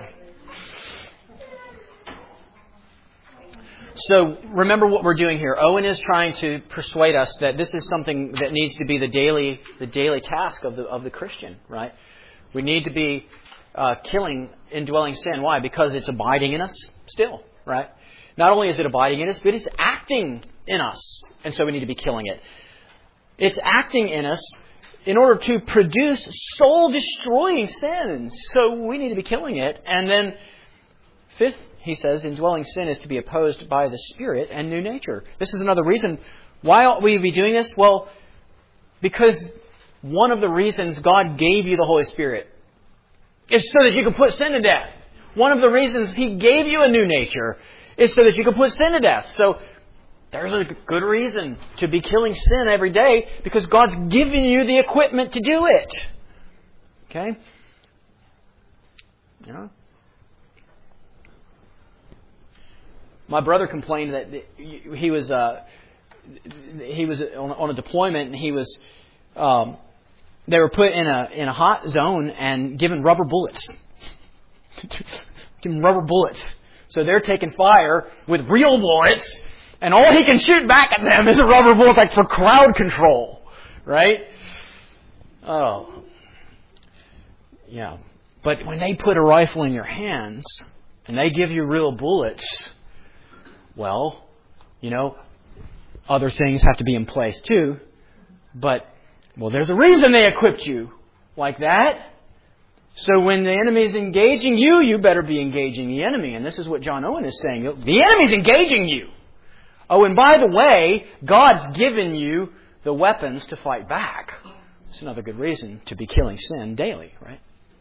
So remember what we're doing here. Owen is trying to persuade us that this is something that needs to be the daily, the daily task of the of the Christian, right? We need to be uh, killing indwelling sin. Why? Because it's abiding in us still, right? Not only is it abiding in us, but it's acting in us. And so we need to be killing it. It's acting in us in order to produce soul-destroying sins. So we need to be killing it. And then, fifth, he says, indwelling sin is to be opposed by the Spirit and new nature. This is another reason. Why ought we be doing this? Well, because one of the reasons God gave you the Holy Spirit is so that you can put sin to death. One of the reasons He gave you a new nature is so that you can put sin to death. So there's a good reason to be killing sin every day, because God's given you the equipment to do it. Okay? Yeah. My brother complained that he was uh, he was on a deployment, and he was um, they were put in a in a hot zone and given rubber bullets. Given rubber bullets. So they're taking fire with real bullets, and all he can shoot back at them is a rubber bullet, like for crowd control, right? Oh, yeah. But when they put a rifle in your hands and they give you real bullets, well, you know, other things have to be in place too. But, well, there's a reason they equipped you like that. So when the enemy is engaging you, you better be engaging the enemy. And this is what John Owen is saying. The enemy's engaging you. Oh, and by the way, God's given you the weapons to fight back. It's another good reason to be killing sin daily, right?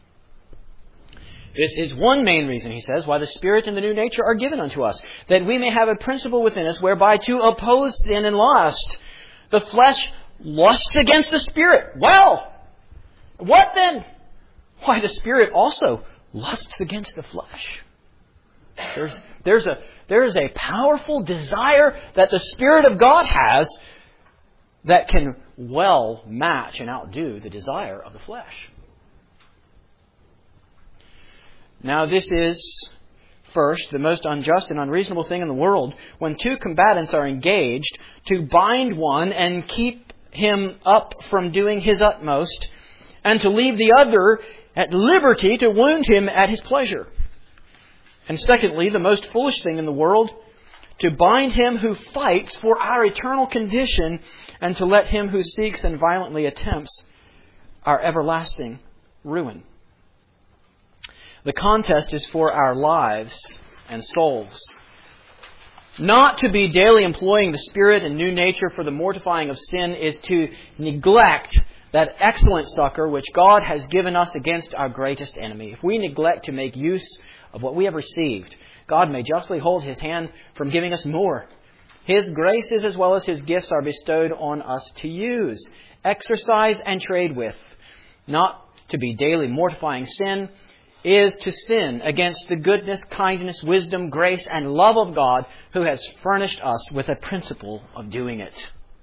This is one main reason, he says, why the Spirit and the new nature are given unto us, that we may have a principle within us whereby to oppose sin and lust. The flesh lusts against the Spirit. Well, what then? Why, the Spirit also lusts against the flesh. There's, there's a, there is a powerful desire that the Spirit of God has that can well match and outdo the desire of the flesh. Now, this is, first, the most unjust and unreasonable thing in the world when two combatants are engaged to bind one and keep him up from doing his utmost, and to leave the other at liberty to wound him at his pleasure. And secondly, the most foolish thing in the world, to bind him who fights for our eternal condition, and to let him who seeks and violently attempts our everlasting ruin. The contest is for our lives and souls. Not to be daily employing the Spirit and new nature for the mortifying of sin is to neglect that excellent succor which God has given us against our greatest enemy. If we neglect to make use of what we have received, God may justly hold His hand from giving us more. His graces as well as His gifts are bestowed on us to use, exercise and trade with. Not to be daily mortifying sin is to sin against the goodness, kindness, wisdom, grace, and love of God, who has furnished us with a principle of doing it.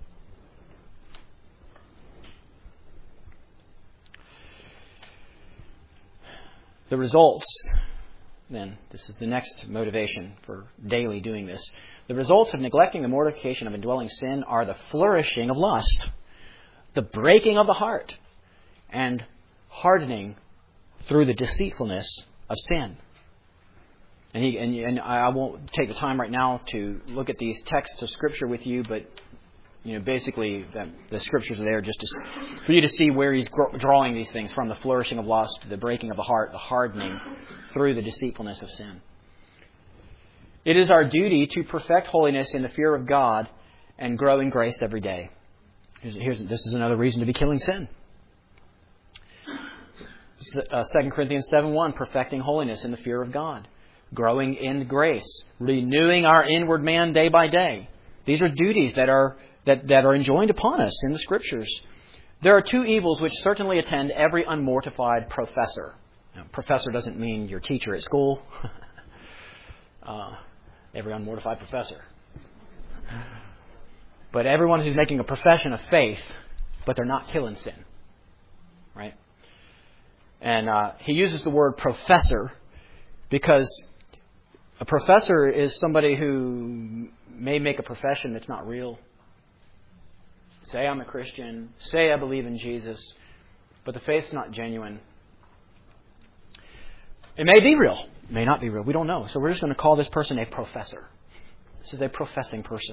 The results, then, this is the next motivation for daily doing this. The results of neglecting the mortification of indwelling sin are the flourishing of lust, the breaking of the heart, and hardening through the deceitfulness of sin. And, he, and, and I won't take the time right now to look at these texts of Scripture with you, but you know, basically the, the Scriptures are there just to, for you to see where he's drawing these things from: the flourishing of lust, the breaking of the heart, the hardening through the deceitfulness of sin. It is our duty to perfect holiness in the fear of God and grow in grace every day. Here's, here's, this is another reason to be killing sin. Uh, Second Corinthians seven one, perfecting holiness in the fear of God. Growing in grace. Renewing our inward man day by day. These are duties that are that, that are enjoined upon us in the Scriptures. There are two evils which certainly attend every unmortified professor. Now, professor doesn't mean your teacher at school. uh, every unmortified professor. But everyone who's making a profession of faith, but they're not killing sin. Right? And uh, he uses the word professor because a professor is somebody who may make a profession that's not real. Say I'm a Christian, say I believe in Jesus, but the faith's not genuine. It may be real, it may not be real, we don't know. So we're just going to call this person a professor. This is a professing person.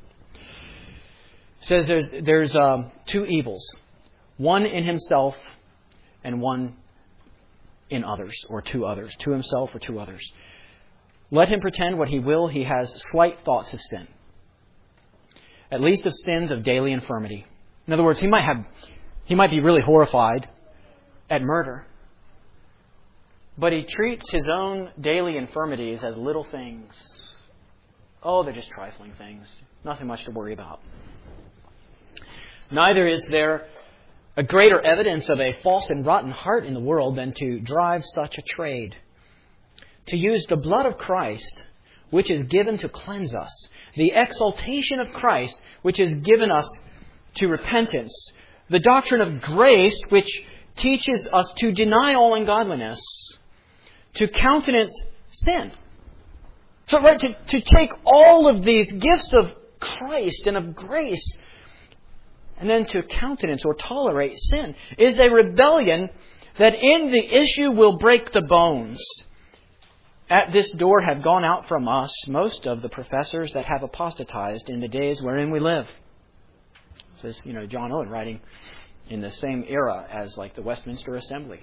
It says there's, there's um, two evils. One in himself and one in others, or to others. To himself or to others. Let him pretend what he will, he has slight thoughts of sin. At least of sins of daily infirmity. In other words, he might have, he might be really horrified at murder, but he treats his own daily infirmities as little things. Oh, they're just trifling things. Nothing much to worry about. Neither is there a greater evidence of a false and rotten heart in the world than to drive such a trade. To use the blood of Christ, which is given to cleanse us, the exaltation of Christ, which is given us to repentance, the doctrine of grace, which teaches us to deny all ungodliness, to countenance sin. So, right, to, to take all of these gifts of Christ and of grace and then to countenance or tolerate sin is a rebellion that in the issue will break the bones. At this door have gone out from us most of the professors that have apostatized in the days wherein we live. Says, you know, John Owen writing in the same era as like the Westminster Assembly.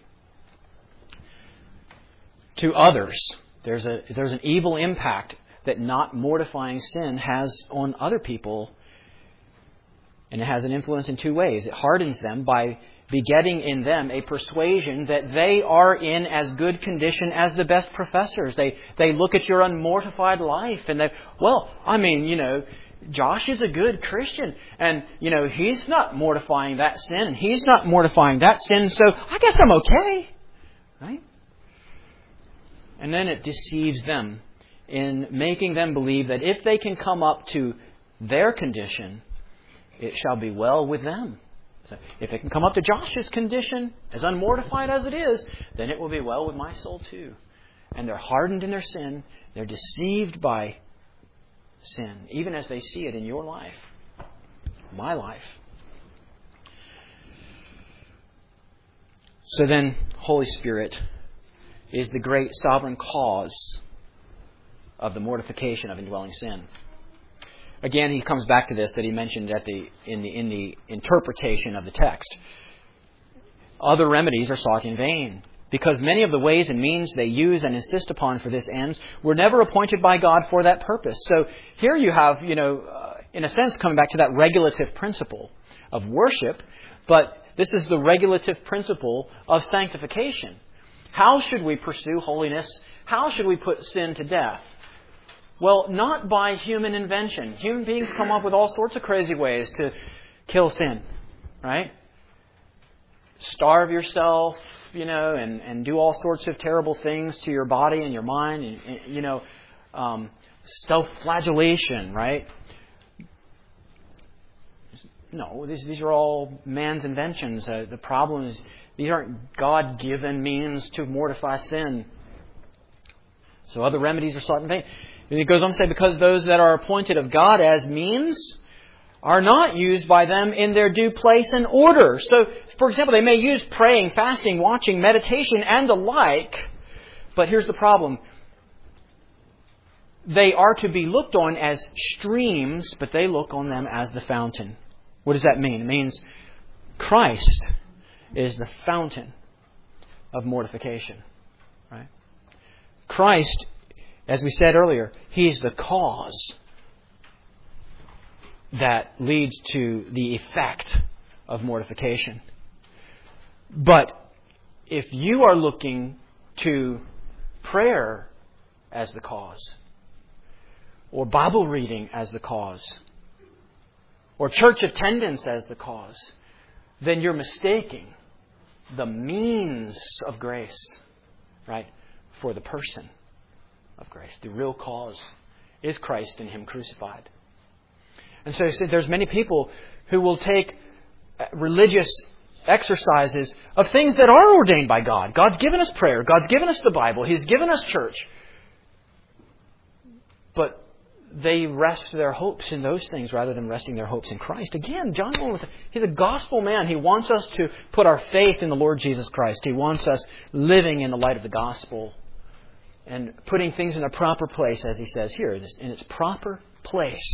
To others, there's a there's an evil impact that not mortifying sin has on other people. And it has an influence in two ways. It hardens them by begetting in them a persuasion that they are in as good condition as the best professors. They they look at your unmortified life and they, well, I mean, you know, Josh is a good Christian and, you know, he's not mortifying that sin and he's not mortifying that sin, so I guess I'm okay. Right? And then it deceives them in making them believe that if they can come up to their condition, it shall be well with them. So if it can come up to Josh's condition, as unmortified as it is, then it will be well with my soul too. And they're hardened in their sin. They're deceived by sin, even as they see it in your life, my life. So then, Holy Spirit is the great sovereign cause of the mortification of indwelling sin. Again, he comes back to this that he mentioned at the in the in the interpretation of the text. Other remedies are sought in vain, because many of the ways and means they use and insist upon for this ends were never appointed by God for that purpose. So here you have, you know, uh, in a sense, coming back to that regulative principle of worship, but this is the regulative principle of sanctification. How should we pursue holiness? How should we put sin to death? Well, not by human invention. Human beings come up with all sorts of crazy ways to kill sin, right? Starve yourself, you know, and, and do all sorts of terrible things to your body and your mind, and, and you know, um, self-flagellation, right? No, these these are all man's inventions. Uh, the problem is these aren't God-given means to mortify sin. So other remedies are sought in vain. And it goes on to say, because those that are appointed of God as means are not used by them in their due place and order. So, for example, they may use praying, fasting, watching, meditation, and the like. But here's the problem. They are to be looked on as streams, but they look on them as the fountain. What does that mean? It means Christ is the fountain of mortification. Right? Christ, as we said earlier, He's the cause that leads to the effect of mortification. But if you are looking to prayer as the cause, or Bible reading as the cause, or church attendance as the cause, then you're mistaking the means of grace, right, for the person of grace. The real cause is Christ and Him crucified. And so there's many people who will take religious exercises of things that are ordained by God. God's given us prayer. God's given us the Bible. He's given us church. But they rest their hopes in those things rather than resting their hopes in Christ. Again, John Owen was, he's a gospel man. He wants us to put our faith in the Lord Jesus Christ. He wants us living in the light of the gospel and putting things in a proper place, as he says here, in its proper place.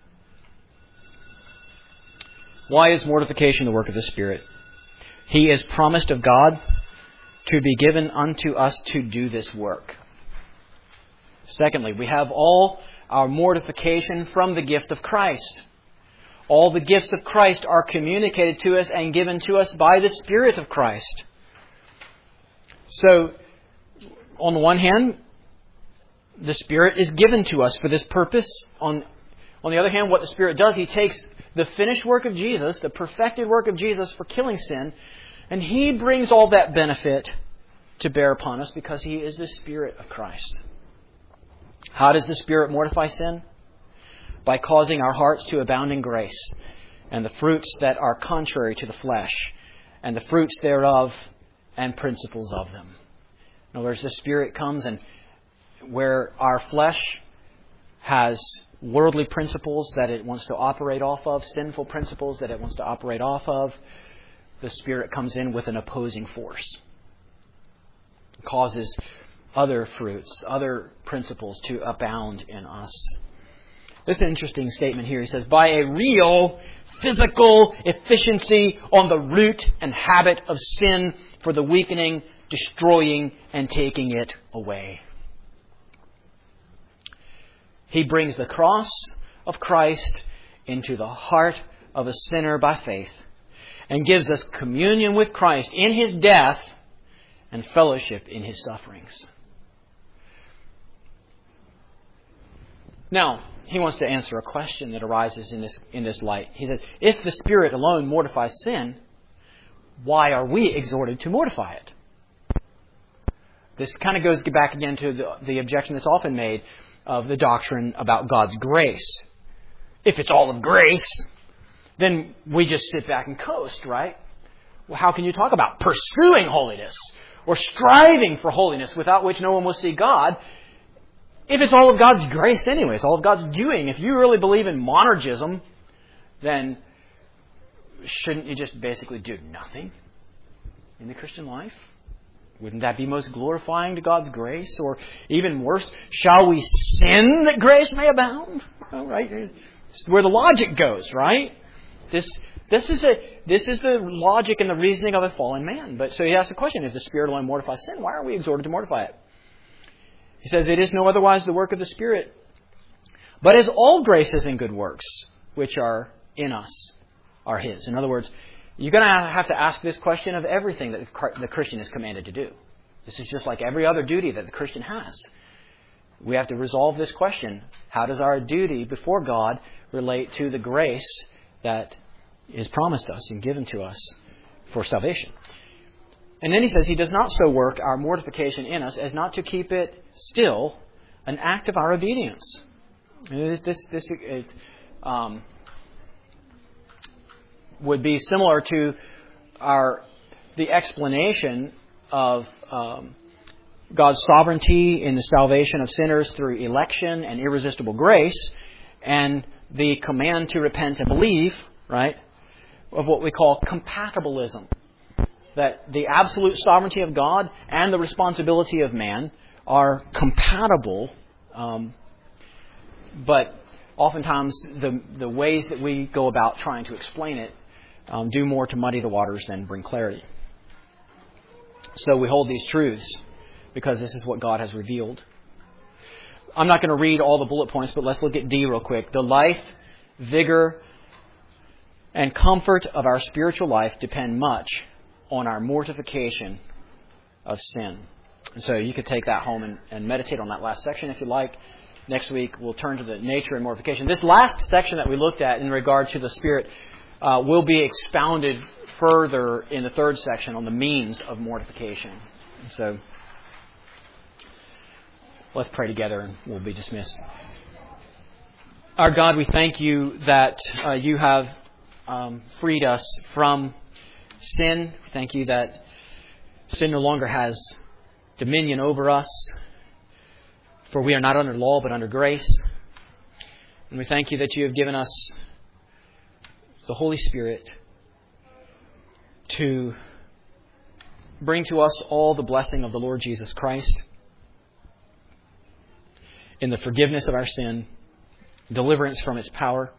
Why is mortification the work of the Spirit? He is promised of God to be given unto us to do this work. Secondly, we have all our mortification from the gift of Christ. All the gifts of Christ are communicated to us and given to us by the Spirit of Christ. So, on the one hand, the Spirit is given to us for this purpose. On, on the other hand, what the Spirit does, He takes the finished work of Jesus, the perfected work of Jesus for killing sin, and He brings all that benefit to bear upon us because He is the Spirit of Christ. How does the Spirit mortify sin? By causing our hearts to abound in grace and the fruits that are contrary to the flesh and the fruits thereof and principles of them. In other words, the Spirit comes, and where our flesh has worldly principles that it wants to operate off of, sinful principles that it wants to operate off of, the Spirit comes in with an opposing force. It causes other fruits, other principles to abound in us. This is an interesting statement here. He says, by a real physical efficiency on the root and habit of sin for the weakening, destroying, and taking it away. He brings the cross of Christ into the heart of a sinner by faith and gives us communion with Christ in His death and fellowship in His sufferings. Now, he wants to answer a question that arises in this, in this light. He says, if the Spirit alone mortifies sin, why are we exhorted to mortify it? This kind of goes back again to the, the objection that's often made of the doctrine about God's grace. If it's all of grace, then we just sit back and coast, right? Well, how can you talk about pursuing holiness or striving for holiness without which no one will see God if it's all of God's grace anyway? It's all of God's doing. If you really believe in monergism, then shouldn't you just basically do nothing in the Christian life? Wouldn't that be most glorifying to God's grace? Or even worse, shall we sin that grace may abound? Oh, right? This is where the logic goes, right? This this is a this is the logic and the reasoning of a fallen man. But so he asks the question, if the Spirit alone mortifies sin, why are we exhorted to mortify it? He says, it is no otherwise the work of the Spirit, but as all graces and good works which are in us are His. In other words, you're going to have to ask this question of everything that the Christian is commanded to do. This is just like every other duty that the Christian has. We have to resolve this question. How does our duty before God relate to the grace that is promised us and given to us for salvation? And then he says, He does not so work our mortification in us as not to keep it still an act of our obedience. And this, this, it, um, would be similar to our the explanation of um, God's sovereignty in the salvation of sinners through election and irresistible grace and the command to repent and believe, right, of what we call compatibilism. That the absolute sovereignty of God and the responsibility of man are compatible, um, but oftentimes the the ways that we go about trying to explain it um, do more to muddy the waters than bring clarity. So we hold these truths because this is what God has revealed. I'm not going to read all the bullet points, but let's look at D real quick. The life, vigor, and comfort of our spiritual life depend much on our mortification of sin. And so you could take that home and, and meditate on that last section if you like. Next week we'll turn to the nature and mortification. This last section that we looked at in regard to the Spirit uh, will be expounded further in the third section on the means of mortification. And so let's pray together and we'll be dismissed. Our God, we thank you that uh, you have um, freed us from sin. We thank you that sin no longer has dominion over us, for we are not under law but under grace. And we thank you that you have given us the Holy Spirit to bring to us all the blessing of the Lord Jesus Christ in the forgiveness of our sin, deliverance from its power.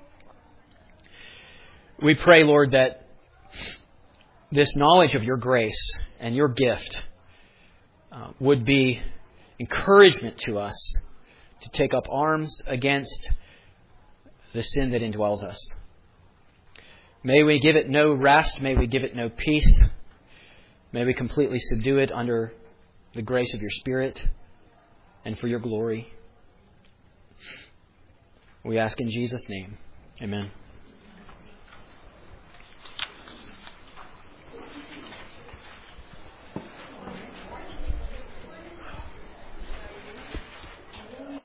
We pray, Lord, that this knowledge of your grace and your gift uh, would be encouragement to us to take up arms against the sin that indwells us. May we give it no rest. May we give it no peace. May we completely subdue it under the grace of your Spirit and for your glory. We ask in Jesus' name. Amen.